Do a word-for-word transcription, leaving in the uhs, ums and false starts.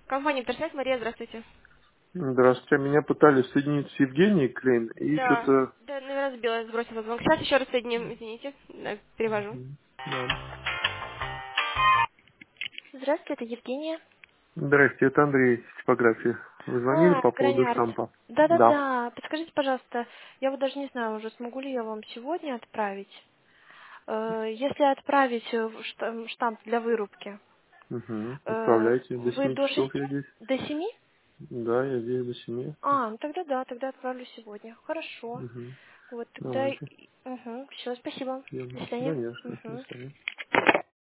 Компания Интерсайт, Мария, здравствуйте. Здравствуйте. Меня пытались соединить с Евгенией Клейн, и Да, что-то... да, наверное, сбила, сбросила звонок. Сейчас еще раз соединим, извините, да, перевожу. Мгм. Да. Здравствуйте, это Евгения. Здрасте, это Андрей из типографии. Вы звонили А, по поводу Граняр. штампа? Да. Да-да-да, подскажите, пожалуйста, я вот даже не знаю уже, смогу ли я вам сегодня отправить. Э, Если отправить э, в шта- штамп для вырубки, Угу. э, Отправляйте. До вы семи до часов шести? я здесь. До семи? Да, я здесь до семи. А, ну тогда да, тогда отправлю сегодня. Хорошо. Угу. Вот тогда... Давайте. Угу, все, спасибо. Всем. До свидания. Конечно. До Угу. свидания.